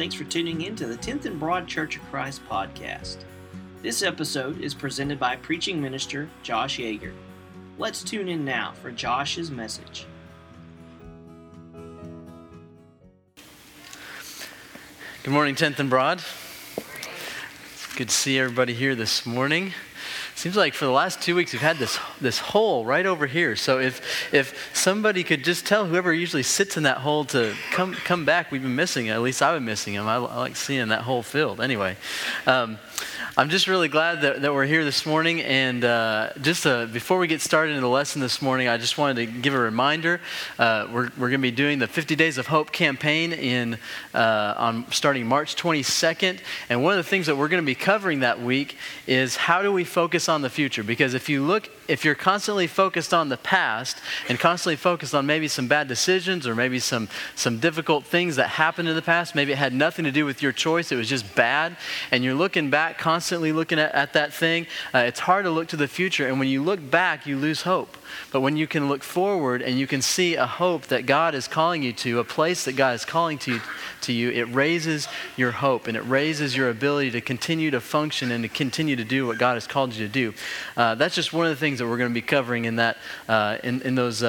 thanks for tuning in to the 10th and Broad Church of Christ podcast. This episode is presented by preaching minister Josh Yeager. Let's tune in now for Josh's message. Good morning, 10th and Broad. It's good to see everybody here this morning. Seems like for the last 2 weeks we've had this hole right over here. So if somebody could just tell whoever usually sits in that hole to come back, we've been missing it. At least I've been missing him. I like seeing that hole filled. Anyway, I'm just really glad that we're here this morning. And before we get started in the lesson this morning, I just wanted to give a reminder. We're going to be doing the 50 Days of Hope campaign on starting March 22nd. And one of the things that we're going to be covering that week is how do we focus on the future? Because if you're constantly focused on the past and constantly focused on maybe some bad decisions or maybe some difficult things that happened in the past, maybe it had nothing to do with your choice, it was just bad, and you're looking back, constantly looking at that thing, it's hard to look to the future. And when you look back, you lose hope. But when you can look forward and you can see a hope that God is calling you to, a place that God is calling to you, it raises your hope and it raises your ability to continue to function and to continue to do what God has called you to do. That's just one of the things that we're going to be covering in that in those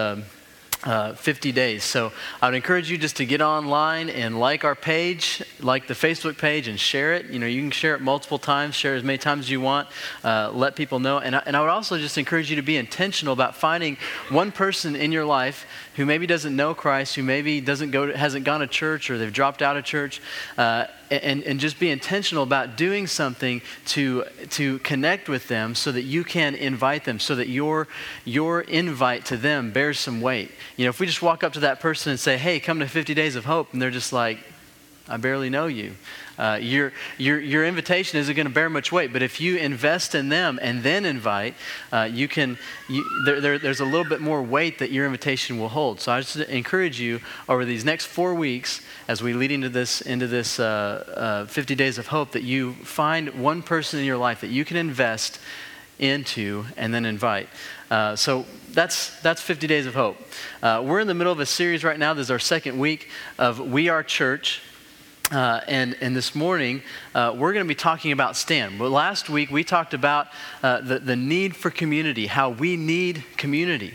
50 days. So I would encourage you just to get online and like our page, like the Facebook page, and share it. You know, you can share it multiple times, share as many times as you want, let people know. And I would also just encourage you to be intentional about finding one person in your life who maybe doesn't know Christ, who maybe hasn't gone to church, or they've dropped out of church, and just be intentional about doing something to connect with them so that you can invite them, so that your invite to them bears some weight. You know, if we just walk up to that person and say, hey, come to 50 Days of Hope, and they're just like, I barely know you. Your invitation isn't going to bear much weight. But if you invest in them and then invite, there's a little bit more weight that your invitation will hold. So I just encourage you over these next 4 weeks, as we lead into this 50 Days of Hope, that you find one person in your life that you can invest into and then invite. So that's 50 Days of Hope. We're in the middle of a series right now. This is our second week of We Are Church. And this morning, we're going to be talking about Stand. Well, last week, we talked about the need for community, how we need community.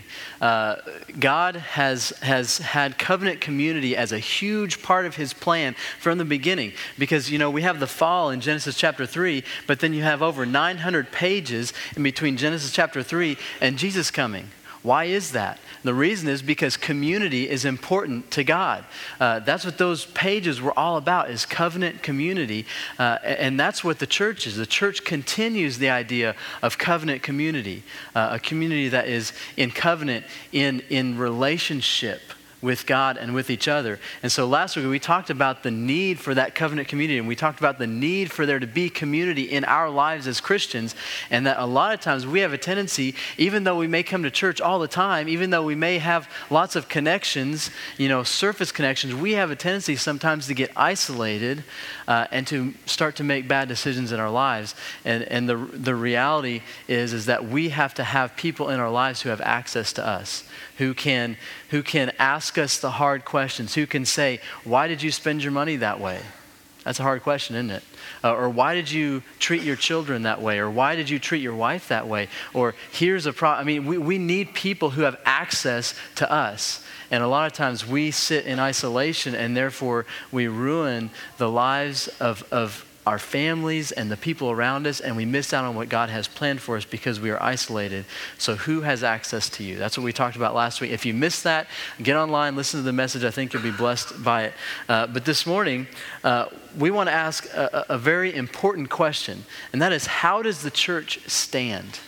God has had covenant community as a huge part of his plan from the beginning. Because, you know, we have the fall in Genesis chapter 3, but then you have over 900 pages in between Genesis chapter 3 and Jesus coming. Why is that? The reason is because community is important to God. That's what those pages were all about, is covenant community. And that's what the church is. The church continues the idea of covenant community, a community that is in covenant, in relationship with God and with each other. And so last week we talked about the need for that covenant community, and we talked about the need for there to be community in our lives as Christians, and that a lot of times we have a tendency, even though we may come to church all the time, even though we may have lots of connections, you know, surface connections, we have a tendency sometimes to get isolated and to start to make bad decisions in our lives. And the reality is that we have to have people in our lives who have access to us, who can ask us the hard questions, who can say, why did you spend your money that way? That's a hard question, isn't it? Or why did you treat your children that way? Or why did you treat your wife that way? Or here's a problem. I mean, we need people who have access to us. And a lot of times we sit in isolation, and therefore we ruin the lives of our families and the people around us, and we miss out on what God has planned for us because we are isolated. So who has access to you? That's what we talked about last week. If you missed that, get online, listen to the message. I think you'll be blessed by it. But this morning, we want to ask a very important question, and that is, how does the church stand?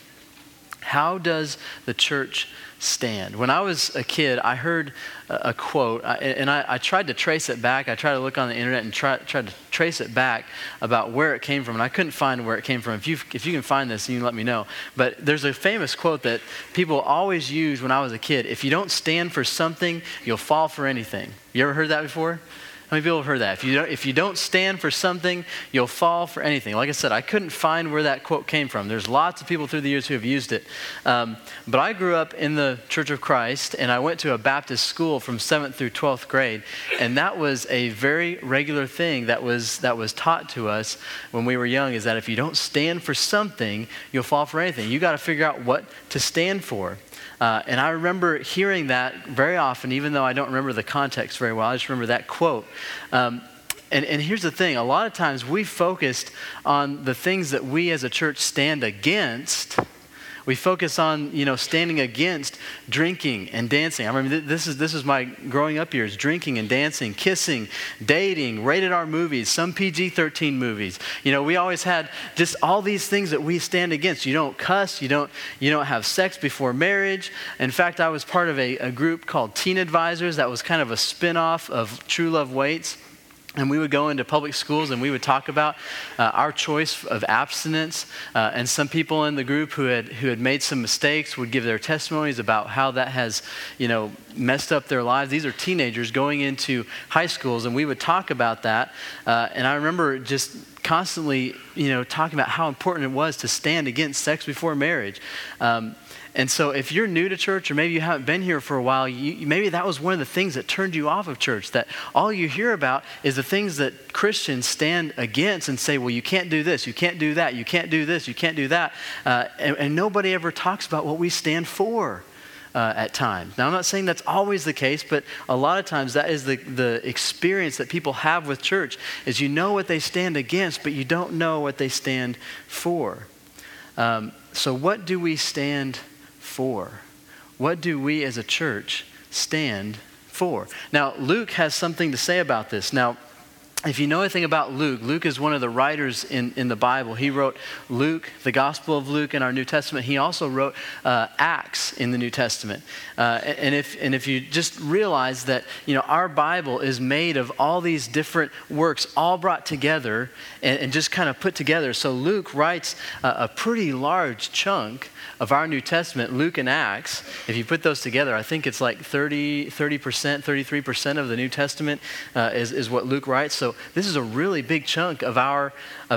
How does the church stand? When I was a kid, I heard a quote, and I tried to trace it back. I tried to look on the internet and tried to trace it back about where it came from, and I couldn't find where it came from. If you can find this, you can let me know. But there's a famous quote that people always use when I was a kid: if you don't stand for something, you'll fall for anything. You ever heard that before? How many people have heard that? If you don't stand for something, you'll fall for anything. Like I said, I couldn't find where that quote came from. There's lots of people through the years who have used it. But I grew up in the Church of Christ, and I went to a Baptist school from 7th through 12th grade. And that was a very regular thing that was taught to us when we were young, is that if you don't stand for something, you'll fall for anything. You got to figure out what to stand for. And I remember hearing that very often, even though I don't remember the context very well. I just remember that quote. And here's the thing. A lot of times we focused on the things that we as a church stand against. We focus on, standing against drinking and dancing. I remember this is my growing up years: drinking and dancing, kissing, dating, rated R movies, some PG-13 movies. We always had just all these things that we stand against. You don't cuss. You don't have sex before marriage. In fact, I was part of a group called Teen Advisors that was kind of a spin-off of True Love Waits. And we would go into public schools and we would talk about our choice of abstinence. And some people in the group who had made some mistakes would give their testimonies about how that has, messed up their lives. These are teenagers going into high schools, and we would talk about that. And I remember just constantly, talking about how important it was to stand against sex before marriage. And so if you're new to church, or maybe you haven't been here for a while, maybe that was one of the things that turned you off of church, that all you hear about is the things that Christians stand against and say, well, you can't do this, you can't do that, you can't do this, you can't do that. And nobody ever talks about what we stand for at times. Now, I'm not saying that's always the case, but a lot of times that is the experience that people have with church, is you know what they stand against, but you don't know what they stand for. So what do we stand for? What do we as a church stand for? Now, Luke has something to say about this. Now, if you know anything about Luke, Luke is one of the writers in the Bible. He wrote Luke, the Gospel of Luke in our New Testament. He also wrote Acts in the New Testament. And if you just realize that, our Bible is made of all these different works all brought together and just kind of put together. So Luke writes a pretty large chunk of our New Testament, Luke and Acts. If you put those together, I think it's like 30%, 33% of the New Testament is what Luke writes. So this is a really big chunk of our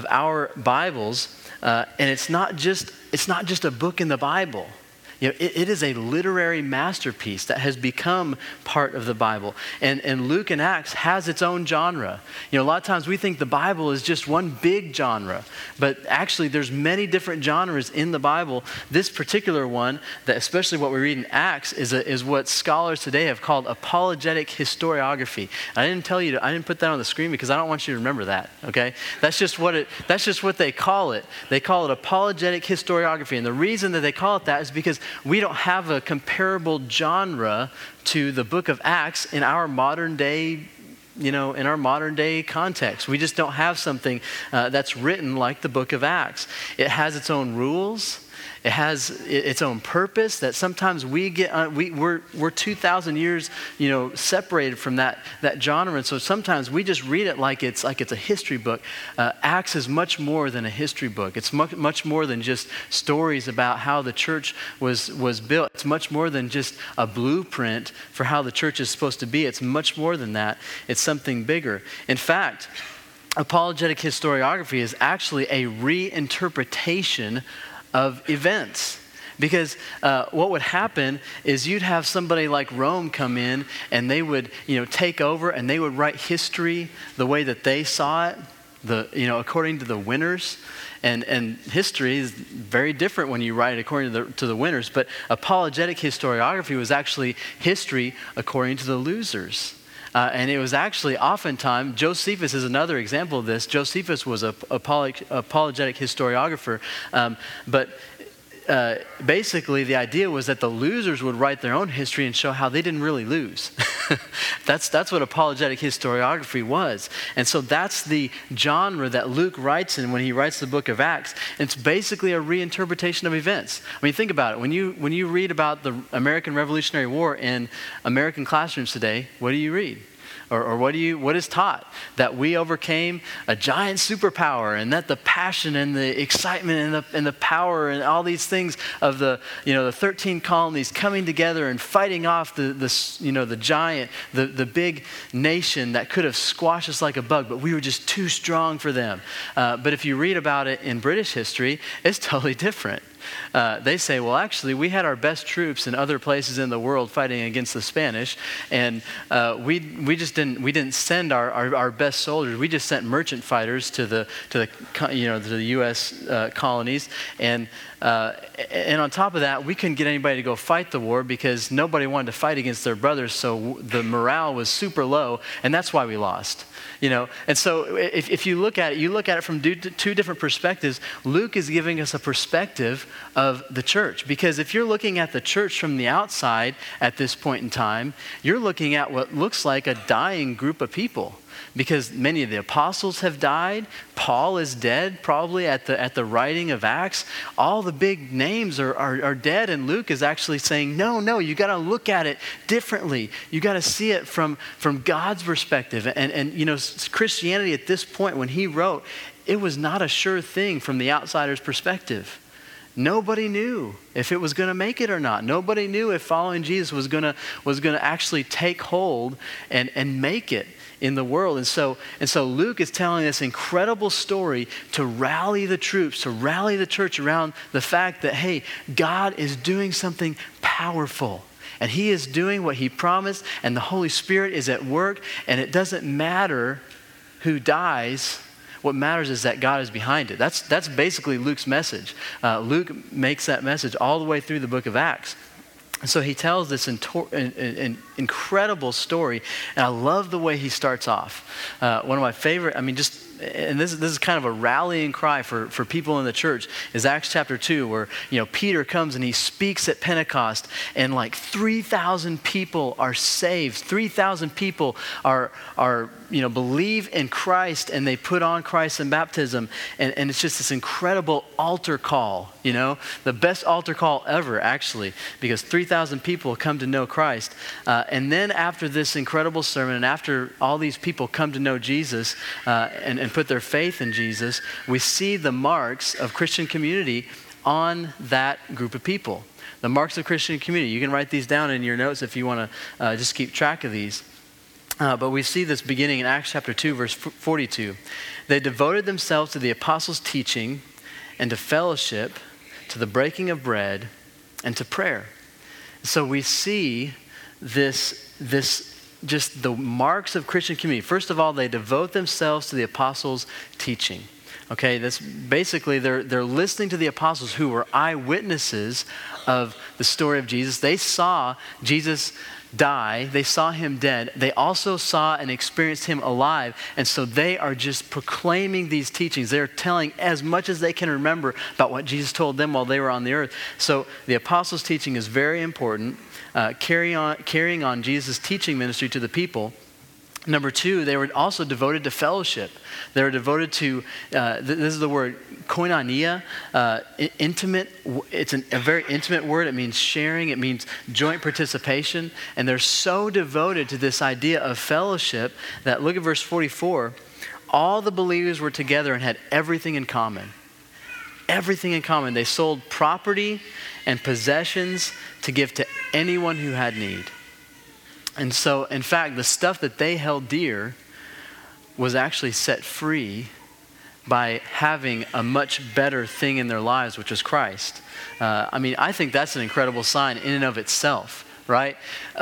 Bibles, and it's not just a book in the Bible. It is a literary masterpiece that has become part of the Bible. And Luke and Acts has its own genre. A lot of times we think the Bible is just one big genre, but actually there's many different genres in the Bible. This particular one, that especially what we read in Acts, is what scholars today have called apologetic historiography. I didn't put that on the screen because I don't want you to remember that, okay? That's just what they call it. They call it apologetic historiography. And the reason that they call it that is because we don't have a comparable genre to the book of Acts in our modern day, in our modern day context. We just don't have something that's written like the book of Acts. It has its own rules. It has its own purpose that sometimes we're 2,000 years, separated from that genre. And so sometimes we just read it like it's a history book. Acts is much more than a history book. It's much more than just stories about how the church was built. It's much more than just a blueprint for how the church is supposed to be. It's much more than that. It's something bigger. In fact, apologetic historiography is actually a reinterpretation of events. Because what would happen is you'd have somebody like Rome come in and they would, take over and they would write history the way that they saw it, according to the winners. And history is very different when you write it according to the winners. But apologetic historiography was actually history according to the losers. And it was actually oftentimes, Josephus is another example of this. Josephus was an apologetic historiographer. But basically the idea was that the losers would write their own history and show how they didn't really lose. That's what apologetic historiography was. And so that's the genre that Luke writes in when he writes the book of Acts. It's basically a reinterpretation of events. I mean, think about it. When you read about the American Revolutionary War in American classrooms today, what do you read? Or what is taught? That we overcame a giant superpower, and that the passion and the excitement and the power and all these things of the 13 colonies coming together and fighting off the giant, the big nation that could have squashed us like a bug, but we were just too strong for them. But if you read about it in British history, it's totally different. They say, well, actually, we had our best troops in other places in the world fighting against the Spanish, and we didn't send our best soldiers. We just sent merchant fighters to the U.S. colonies, and on top of that, we couldn't get anybody to go fight the war because nobody wanted to fight against their brothers. So the morale was super low, and that's why we lost. And so if you look at it from two different perspectives. Luke is giving us a perspective of the church, because if you're looking at the church from the outside at this point in time, you're looking at what looks like a dying group of people, because many of the apostles have died. Paul is dead, probably at the writing of Acts. All the big names are dead, and Luke is actually saying, no, you got to look at it differently. You got to see it from God's perspective. And Christianity at this point, when he wrote, it was not a sure thing from the outsider's perspective. Nobody knew if it was going to make it or not. Nobody knew if following Jesus was going to actually take hold and make it in the world. And so Luke is telling this incredible story to rally the troops, to rally the church around the fact that, hey, God is doing something powerful. And he is doing what he promised, and the Holy Spirit is at work, and it doesn't matter who dies. What matters is that God is behind it. That's basically Luke's message. Luke makes that message all the way through the book of Acts. And so he tells this incredible story, and I love the way he starts off. One of my favorite, and this is kind of a rallying cry for people in the church, is Acts chapter 2, where Peter comes and he speaks at Pentecost, and like 3,000 people are saved. 3,000 people are believe in Christ, and they put on Christ in baptism, and it's just this incredible altar call. The best altar call ever, actually, because 3,000 people come to know Christ. And then after this incredible sermon, and after all these people come to know Jesus and put their faith in Jesus, we see the marks of Christian community on that group of people. The marks of Christian community. You can write these down in your notes if you want to just keep track of these. But we see this beginning in Acts chapter 2, verse 42. They devoted themselves to the apostles' teaching and to fellowship, to the breaking of bread, and to prayer. So we see this just the marks of Christian community. First of all, they devote themselves to the apostles' teaching. Okay, that's basically they're listening to the apostles who were eyewitnesses of the story of Jesus. They saw Jesus die. They saw him dead. They also saw and experienced him alive. And so they are just proclaiming these teachings. They're telling as much as they can remember about what Jesus told them while they were on the earth. So the apostles' teaching is very important. Carrying on Jesus' teaching ministry to the people. Number two, they were also devoted to fellowship. They were devoted to, this is the word, koinonia, intimate. It's a very intimate word. It means sharing. It means joint participation. And they're so devoted to this idea of fellowship that, look at verse 44, all the believers were together and had everything in common. Everything in common. They sold property and possessions to give to anyone who had need. And so, in fact, the stuff that they held dear was actually set free by having a much better thing in their lives, which is Christ. I think that's an incredible sign in and of itself, right?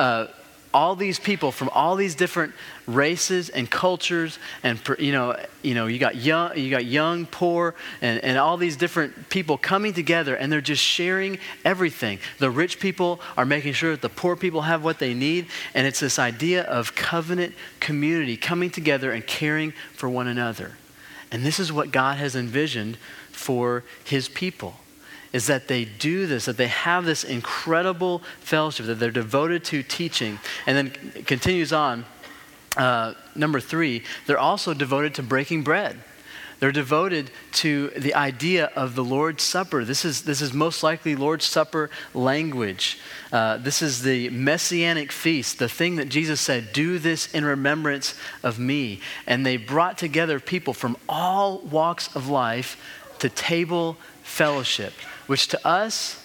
All these people from all these different races and cultures, and you got young, poor, and all these different people coming together, and they're just sharing everything. The rich people are making sure that the poor people have what they need, and it's this idea of covenant community coming together and caring for one another. And this is what God has envisioned for his people. Is that they do this, that they have this incredible fellowship, that they're devoted to teaching. And then it continues on, number 3, they're also devoted to breaking bread. They're devoted to the idea of the Lord's Supper. This is most likely Lord's Supper language. This is the Messianic feast, the thing that Jesus said, do this in remembrance of me. And they brought together people from all walks of life to table fellowship, which to us,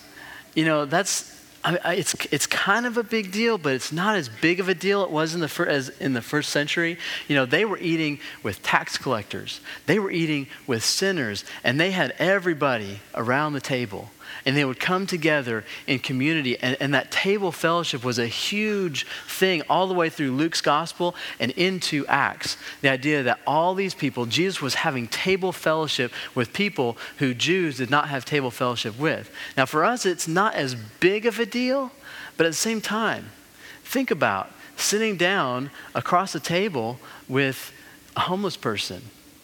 it's kind of a big deal, but it's not as big of a deal it was as in the first century. They were eating with tax collectors. They were eating with sinners, and they had everybody around the table. And they would come together in community, and that table fellowship was a huge thing all the way through Luke's gospel and into Acts. The idea that all these people, Jesus was having table fellowship with people who Jews did not have table fellowship with. Now for us, it's not as big of a deal, but at the same time, think about sitting down across the table with a homeless person.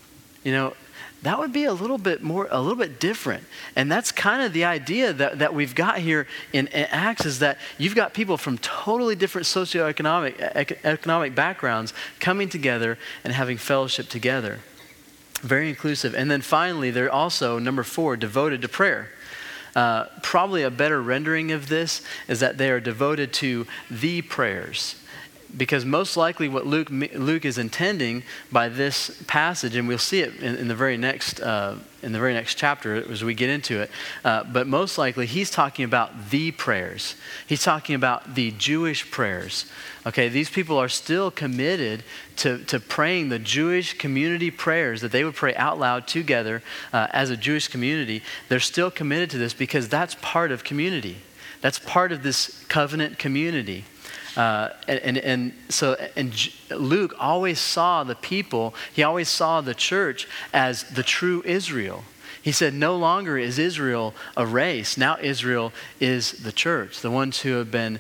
That would be a little bit different. And that's kind of the idea that we've got here in Acts, is that you've got people from totally different economic backgrounds coming together and having fellowship together. Very inclusive. And then finally, they're also, number 4, devoted to prayer. Probably a better rendering of this is that they are devoted to the prayers. Because most likely what Luke is intending by this passage, and we'll see it in the very next chapter as we get into it, but most likely he's talking about the prayers. He's talking about the Jewish prayers. Okay, these people are still committed to praying the Jewish community prayers that they would pray out loud together as a Jewish community. They're still committed to this because that's part of community. That's part of this covenant community. And Luke always saw the people, he always saw the church as the true Israel. He said, no longer is Israel a race. Now Israel is the church, the ones who have been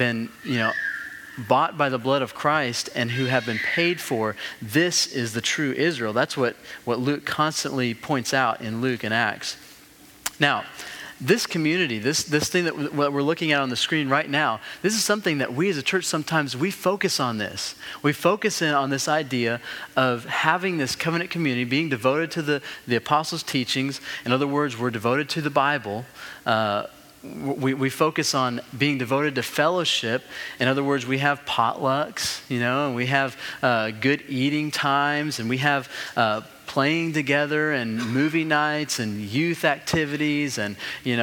bought by the blood of Christ and who have been paid for. This is the true Israel. That's what Luke constantly points out in Luke and Acts. Now, this community, this thing that we're looking at on the screen right now, this is something that we as a church sometimes we focus on this. We focus in on this idea of having this covenant community, being devoted to the apostles' teachings. In other words, we're devoted to the Bible. We focus on being devoted to fellowship. In other words, we have potlucks, and we have good eating times, and we have playing together and movie nights and youth activities and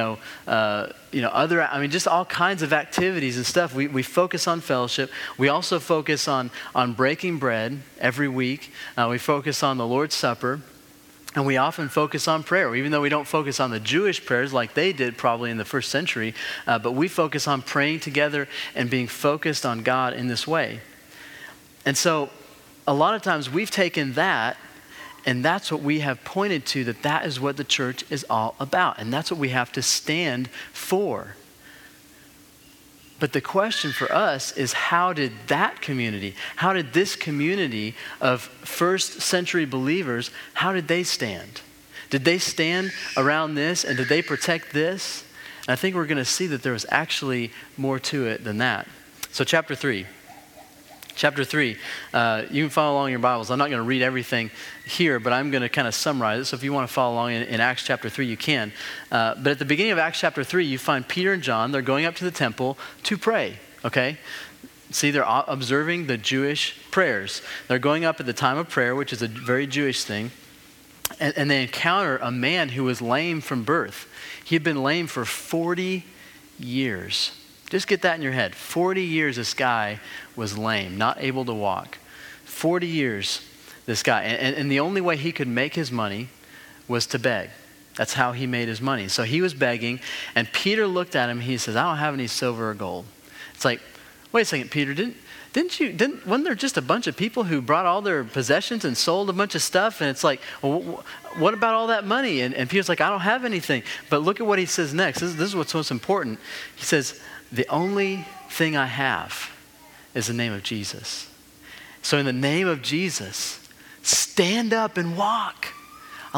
just all kinds of activities and stuff. We focus on fellowship. We also focus on breaking bread every week. We focus on the Lord's Supper. And we often focus on prayer, even though we don't focus on the Jewish prayers like they did probably in the first century. But we focus on praying together and being focused on God in this way. And so a lot of times we've taken that, and that's what we have pointed to, that is what the church is all about. And that's what we have to stand for. But the question for us is, how did this community of first century believers, how did they stand? Did they stand around this and did they protect this? And I think we're going to see that there was actually more to it than that. So chapter 3. You can follow along in your Bibles. I'm not going to read everything here, but I'm going to kind of summarize it. So if you want to follow along in Acts chapter 3, you can. But at the beginning of Acts chapter 3, you find Peter and John. They're going up to the temple to pray, okay? See, they're observing the Jewish prayers. They're going up at the time of prayer, which is a very Jewish thing. And they encounter a man who was lame from birth. He had been lame for 40 years. Just get that in your head. 40 years this guy was lame, not able to walk. 40 years this guy. And the only way he could make his money was to beg. That's how he made his money. So he was begging, and Peter looked at him. He says, I don't have any silver or gold. It's like, wait a second, Peter, wasn't there just a bunch of people who brought all their possessions and sold a bunch of stuff? And it's like, well, what about all that money? And Peter's like, I don't have anything. But look at what he says next. This is what's most important. He says, the only thing I have is the name of Jesus. So in the name of Jesus, stand up and walk.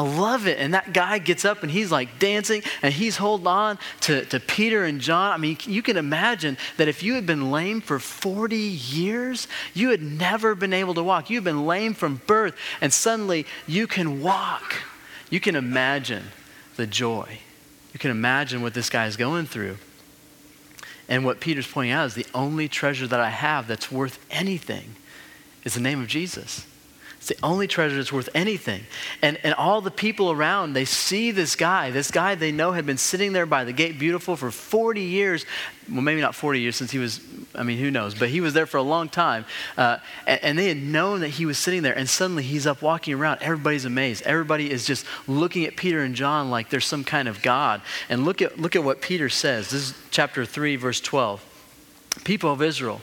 I love it. And that guy gets up and he's like dancing and he's holding on to Peter and John. I mean, you can imagine that if you had been lame for 40 years, you had never been able to walk. You've been lame from birth and suddenly you can walk. You can imagine the joy. You can imagine what this guy is going through. And what Peter's pointing out is the only treasure that I have that's worth anything is the name of Jesus. It's the only treasure that's worth anything. And all the people around, they see this guy they know had been sitting there by the gate beautiful for 40 years. Well, maybe not 40 years since he was, I mean, who knows? But he was there for a long time. And they had known that he was sitting there and suddenly he's up walking around. Everybody's amazed. Everybody is just looking at Peter and John like they're some kind of God. And look at what Peter says. This is chapter 3, verse 12. People of Israel,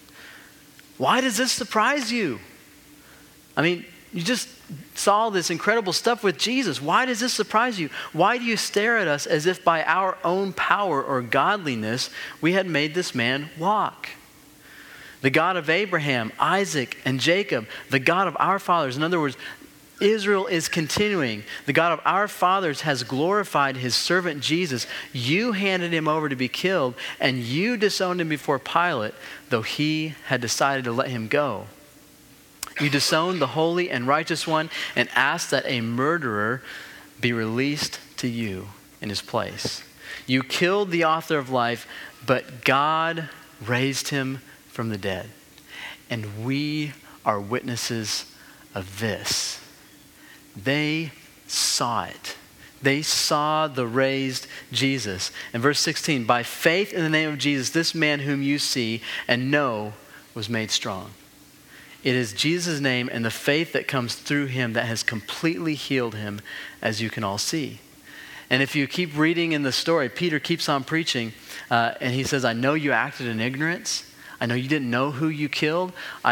why does this surprise you? I mean, you just saw this incredible stuff with Jesus. Why does this surprise you? Why do you stare at us as if by our own power or godliness we had made this man walk? The God of Abraham, Isaac, and Jacob, the God of our fathers. In other words, Israel is continuing. The God of our fathers has glorified his servant Jesus. You handed him over to be killed, and you disowned him before Pilate, though he had decided to let him go. You disowned the holy and righteous one and asked that a murderer be released to you in his place. You killed the author of life, but God raised him from the dead. And we are witnesses of this. They saw it. They saw the raised Jesus. In verse 16, by faith in the name of Jesus, this man whom you see and know was made strong. It is Jesus' name and the faith that comes through him that has completely healed him, as you can all see. And if you keep reading in the story, Peter keeps on preaching, and he says, I know you acted in ignorance. I know you didn't know who you killed.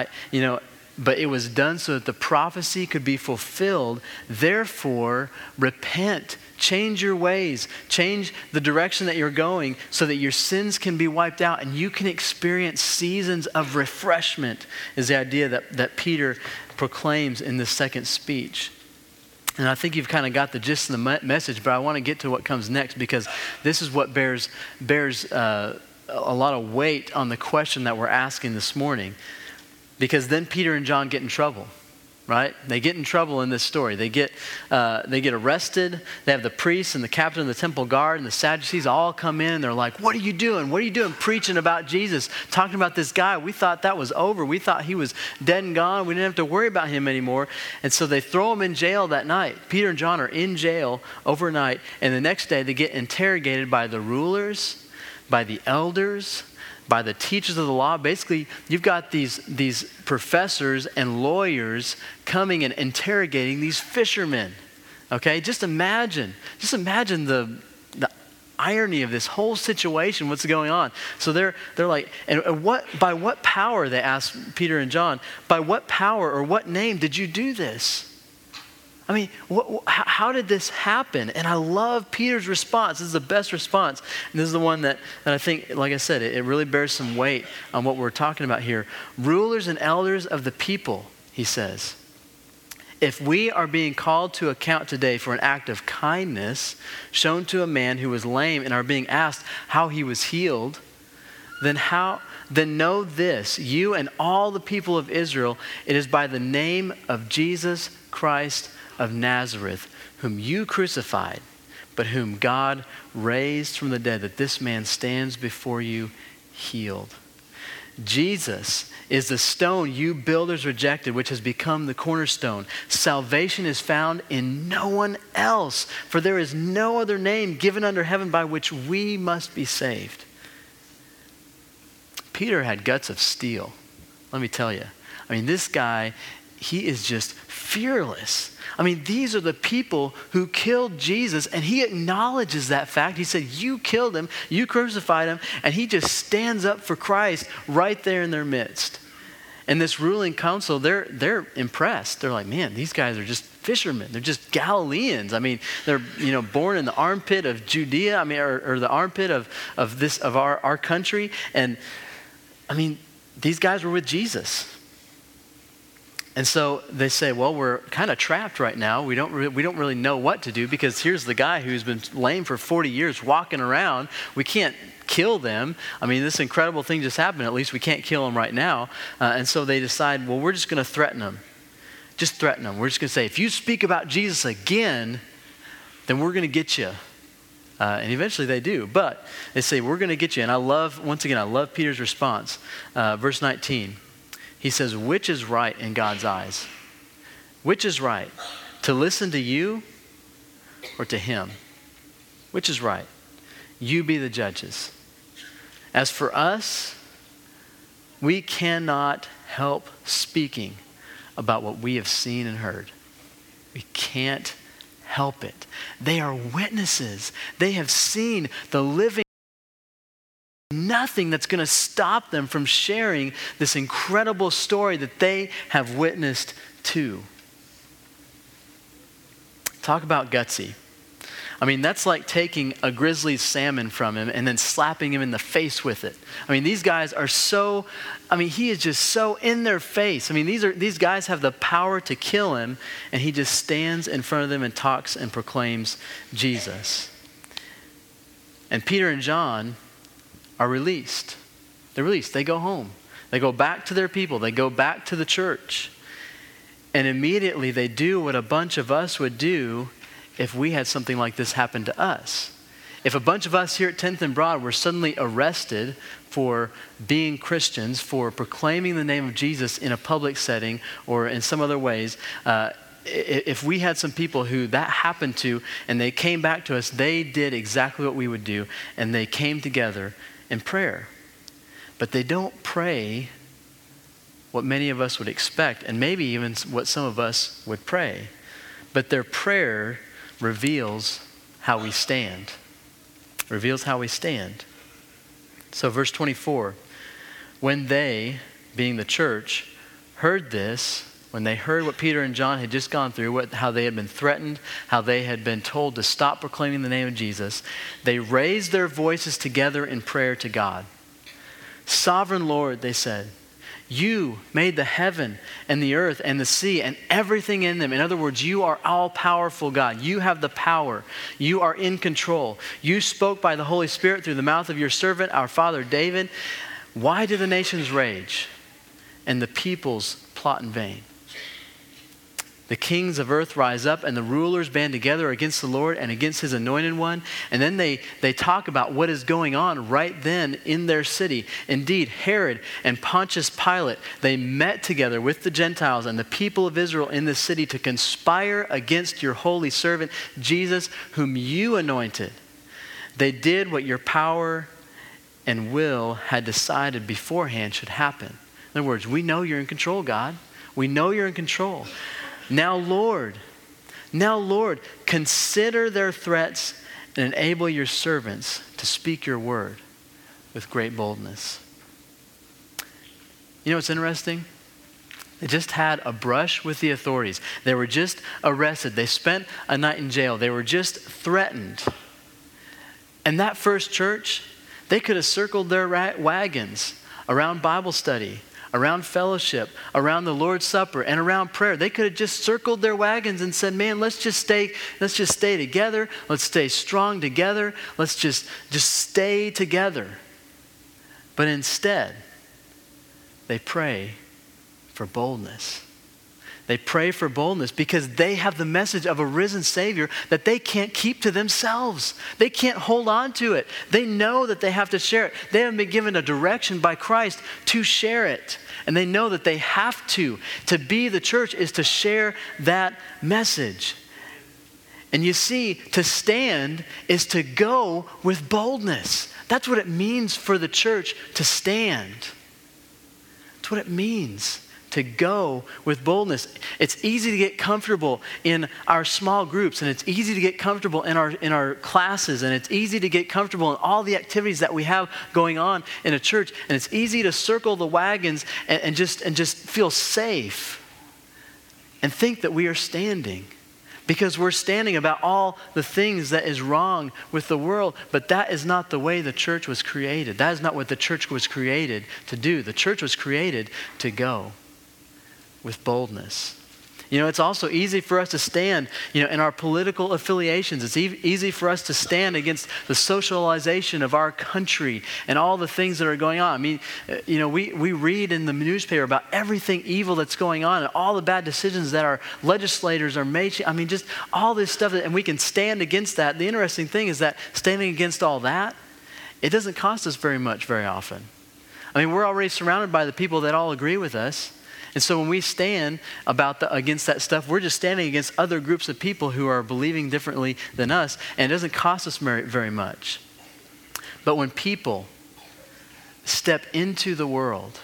But it was done so that the prophecy could be fulfilled. Therefore, repent, change your ways, change the direction that you're going so that your sins can be wiped out and you can experience seasons of refreshment, is the idea that Peter proclaims in this second speech. And I think you've kind of got the gist of the message, but I want to get to what comes next because this is what bears a lot of weight on the question that we're asking this morning. Because then Peter and John get in trouble, right? They get in trouble in this story. They get arrested. They have the priests and the captain of the temple guard and the Sadducees all come in and they're like, what are you doing? What are you doing preaching about Jesus? Talking about this guy. We thought that was over. We thought he was dead and gone. We didn't have to worry about him anymore. And so they throw him in jail that night. Peter and John are in jail overnight. And the next day they get interrogated by the rulers, by the elders, by the teachers of the law. Basically, you've got these professors and lawyers coming and interrogating these fishermen. Okay, just imagine the irony of this whole situation. What's going on? So they're like, and by what power? They ask Peter and John. By what power or what name did you do this? I mean, how did this happen? And I love Peter's response. This is the best response. And this is the one that I think, like I said, it really bears some weight on what we're talking about here. Rulers and elders of the people, he says, if we are being called to account today for an act of kindness shown to a man who was lame and are being asked how he was healed, then know this, you and all the people of Israel, it is by the name of Jesus Christ of Nazareth, whom you crucified, but whom God raised from the dead, that this man stands before you healed. Jesus is the stone you builders rejected, which has become the cornerstone. Salvation is found in no one else, for there is no other name given under heaven by which we must be saved. Peter had guts of steel, let me tell you. I mean, this guy, he is just fearless. I mean, these are the people who killed Jesus, and he acknowledges that fact. He said, you killed him, you crucified him, and he just stands up for Christ right there in their midst. And this ruling council, they're impressed. They're like, man, these guys are just fishermen. They're just Galileans. I mean, they're born in the armpit of Judea. I mean, or the armpit of our country. And I mean, these guys were with Jesus. And so they say, well, we're kind of trapped right now. We don't really know what to do, because here's the guy who's been lame for 40 years walking around. We can't kill them. I mean, this incredible thing just happened. At least we can't kill him right now. And so they decide, well, we're just going to threaten him. Just threaten him. We're just going to say, if you speak about Jesus again, then we're going to get you. And eventually they do. But they say, we're going to get you. And I love Peter's response. Verse 19. He says, which is right in God's eyes? Which is right? To listen to you or to him? Which is right? You be the judges. As for us, we cannot help speaking about what we have seen and heard. We can't help it. They are witnesses. They have seen the living. Nothing that's going to stop them from sharing this incredible story that they have witnessed to. Talk about gutsy. I mean, that's like taking a grizzly salmon from him and then slapping him in the face with it. I mean, these guys are so, he is just so in their face. I mean, these guys have the power to kill him, and he just stands in front of them and talks and proclaims Jesus. And Peter and John are released. They're released. They go home. They go back to their people. They go back to the church. And immediately they do what a bunch of us would do if we had something like this happen to us. If a bunch of us here at 10th and Broad were suddenly arrested for being Christians, for proclaiming the name of Jesus in a public setting or in some other ways, if we had some people who that happened to and they came back to us, they did exactly what we would do, and they came together in prayer. But they don't pray what many of us would expect, and maybe even what some of us would pray. But their prayer reveals how we stand. Reveals how we stand. So verse 24, when they, being the church, heard this, when they heard what Peter and John had just gone through, how they had been threatened, how they had been told to stop proclaiming the name of Jesus, they raised their voices together in prayer to God. Sovereign Lord, they said, you made the heaven and the earth and the sea and everything in them. In other words, you are all-powerful God. You have the power. You are in control. You spoke by the Holy Spirit through the mouth of your servant, our father David. Why do the nations rage and the peoples plot in vain? The kings of earth rise up and the rulers band together against the Lord and against his anointed one. And then they talk about what is going on right then in their city. Indeed, Herod and Pontius Pilate, they met together with the Gentiles and the people of Israel in this city to conspire against your holy servant, Jesus, whom you anointed. They did what your power and will had decided beforehand should happen. In other words, we know you're in control, God. We know you're in control. Now, Lord, consider their threats and enable your servants to speak your word with great boldness. You know what's interesting? They just had a brush with the authorities. They were just arrested. They spent a night in jail. They were just threatened. And that first church, they could have circled their wagons around Bible study, around fellowship, around the Lord's Supper, and around prayer. They could have just circled their wagons and said, man, let's just stay together. Let's stay strong together. Let's just stay together. But instead, they pray for boldness. They pray for boldness because they have the message of a risen Savior that they can't keep to themselves. They can't hold on to it. They know that they have to share it. They have been given a direction by Christ to share it. And they know that they have to. To be the church is to share that message. And you see, to stand is to go with boldness. That's what it means for the church to stand. That's what it means. To go with boldness. It's easy to get comfortable in our small groups, and it's easy to get comfortable in our classes, and it's easy to get comfortable in all the activities that we have going on in a church, and it's easy to circle the wagons and just feel safe and think that we are standing because we're standing about all the things that is wrong with the world. But that is not the way the church was created. That is not what the church was created to do. The church was created to go. with boldness. You know, it's also easy for us to stand, in our political affiliations. It's easy for us to stand against the socialization of our country and all the things that are going on. I mean, we read in the newspaper about everything evil that's going on and all the bad decisions that our legislators are making. I mean, just all this stuff, and we can stand against that. The interesting thing is that standing against all that, it doesn't cost us very much very often. I mean, we're already surrounded by the people that all agree with us. And so when we stand against that stuff, we're just standing against other groups of people who are believing differently than us, and it doesn't cost us very, very much. But when people step into the world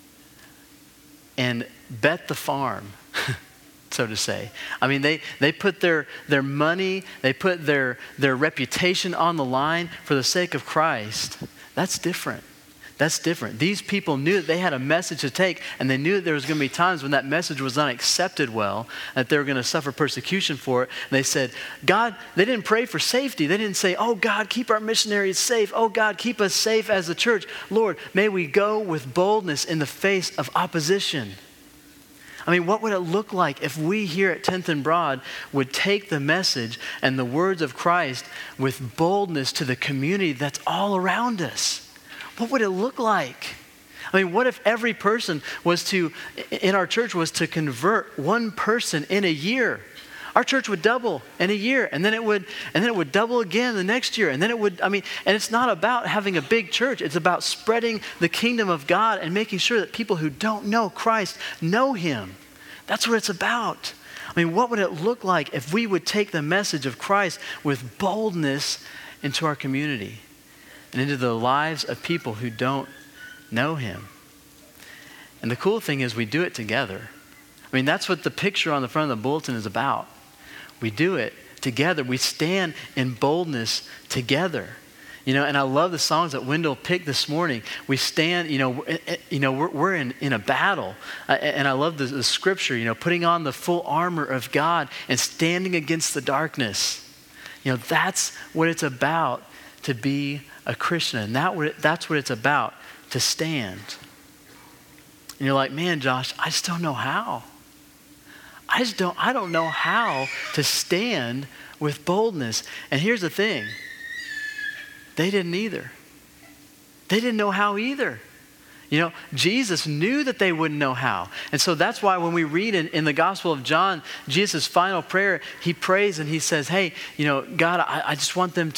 and bet the farm, so to say, I mean, they put their money, they put their reputation on the line for the sake of Christ, that's different. That's different. These people knew that they had a message to take, and they knew that there was going to be times when that message was not accepted well, that they were going to suffer persecution for it. And they said, God, they didn't pray for safety. They didn't say, oh God, keep our missionaries safe. Oh God, keep us safe as a church. Lord, may we go with boldness in the face of opposition. I mean, what would it look like if we here at 10th and Broad would take the message and the words of Christ with boldness to the community that's all around us? What would it look like? I mean, what if every person in our church was to convert one person in a year? Our church would double in a year, and then it would double again the next year, and then and it's not about having a big church. It's about spreading the kingdom of God and making sure that people who don't know Christ know him. That's what it's about. I mean, what would it look like if we would take the message of Christ with boldness into our community and into the lives of people who don't know him? And the cool thing is we do it together. I mean, that's what the picture on the front of the bulletin is about. We do it together. We stand in boldness together. And I love the songs that Wendell picked this morning. We stand, we're in a battle. And I love the scripture, putting on the full armor of God and standing against the darkness. That's what it's about to be a Christian. And that's what it's about, to stand. And you're like, man, Josh, I just don't know how. I don't know how to stand with boldness. And here's the thing. They didn't either. They didn't know how either. Jesus knew that they wouldn't know how. And so that's why when we read in the Gospel of John, Jesus' final prayer, he prays and he says, hey, God, I just want them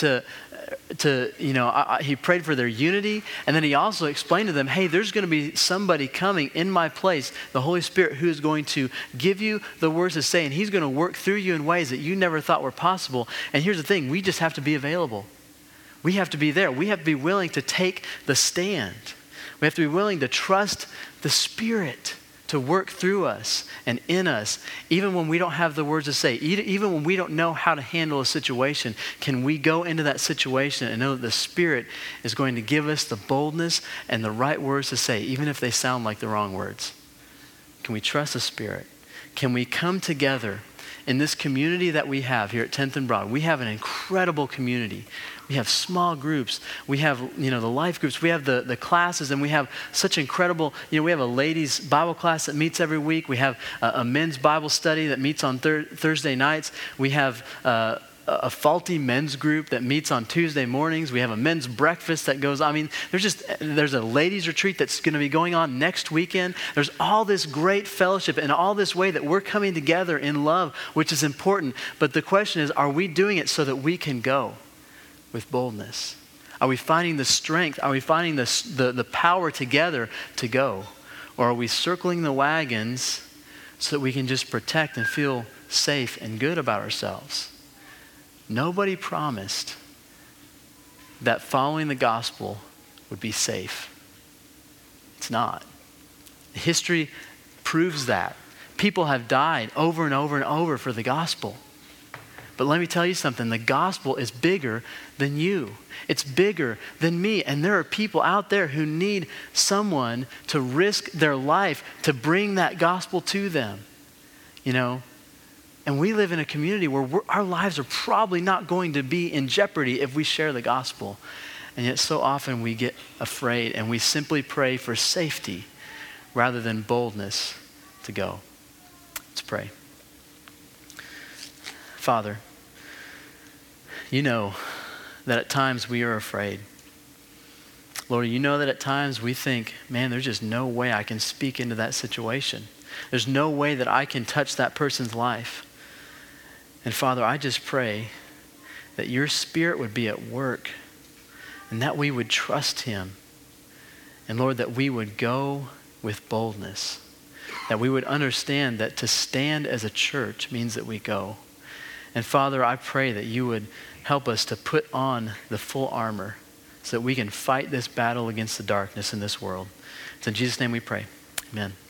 he prayed for their unity, and then he also explained to them, hey, there's going to be somebody coming in my place, the Holy Spirit, who is going to give you the words to say, and he's going to work through you in ways that you never thought were possible. And here's the thing, we just have to be available. We have to be there. We have to be willing to take the stand. We have to be willing to trust the Spirit to work through us and in us, even when we don't have the words to say, even when we don't know how to handle a situation. Can we go into that situation and know that the Spirit is going to give us the boldness and the right words to say, even if they sound like the wrong words? Can we trust the Spirit? Can we come together in this community that we have here at 10th and Broad? We have an incredible community. We have small groups. We have, the life groups. We have the classes, and we have such incredible, we have a ladies' Bible class that meets every week. We have a men's Bible study that meets on Thursday nights. We have a faulty men's group that meets on Tuesday mornings. We have a men's breakfast that goes on. I mean, there's a ladies' retreat that's going to be going on next weekend. There's all this great fellowship and all this way that we're coming together in love, which is important. But the question is, are we doing it so that we can go with boldness? Are we finding the strength? Are we finding the power together to go? Or are we circling the wagons so that we can just protect and feel safe and good about ourselves? Nobody promised that following the gospel would be safe. It's not. History proves that. People have died over and over and over for the gospel. But let me tell you something, the gospel is bigger than you. It's bigger than me. And there are people out there who need someone to risk their life to bring that gospel to them. And we live in a community where our lives are probably not going to be in jeopardy if we share the gospel. And yet so often we get afraid and we simply pray for safety rather than boldness to go. pray. Father, you know that at times we are afraid. Lord, you know that at times we think, man, there's just no way I can speak into that situation. There's no way that I can touch that person's life. And Father, I just pray that your Spirit would be at work and that we would trust him. And Lord, that we would go with boldness. That we would understand that to stand as a church means that we go. And Father, I pray that you would help us to put on the full armor so that we can fight this battle against the darkness in this world. It's in Jesus' name we pray. Amen.